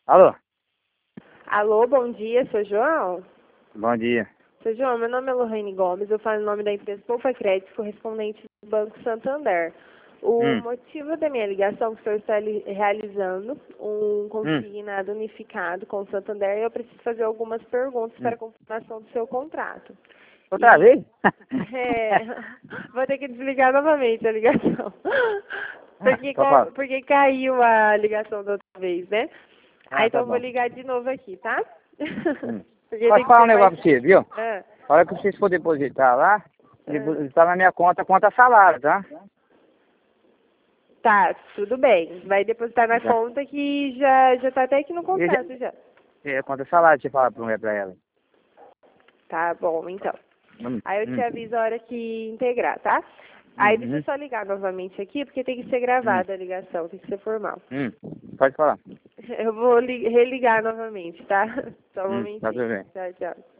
Alô? Alô, bom dia, sou João? Bom dia. Sou João, meu nome é Lohane Gomes, eu falo em nome da empresa Poupa Crédito, correspondente do Banco Santander. O motivo da minha ligação é que o senhor está realizando um consignado unificado com o Santander e eu preciso fazer algumas perguntas para a confirmação do seu contrato. Outra vez? Vou ter que desligar novamente a ligação. Porque caiu a ligação da outra vez, né? Aí então eu vou ligar de novo aqui, tá? Posso falar um negócio pra você, viu? A hora que vocês for depositar lá, depositar na minha conta salário, tá? Tá, tudo bem. Vai depositar na conta que já tá até aqui no contrato já. É, conta salário, você fala pra ela. Tá bom, então. Aí eu te aviso a hora que integrar, tá? Aí deixa eu só ligar novamente aqui, porque tem que ser gravada a ligação, tem que ser formal. Pode falar. Eu vou religar novamente, tá? Só um momentinho. Tá tudo bem. Tchau, tchau.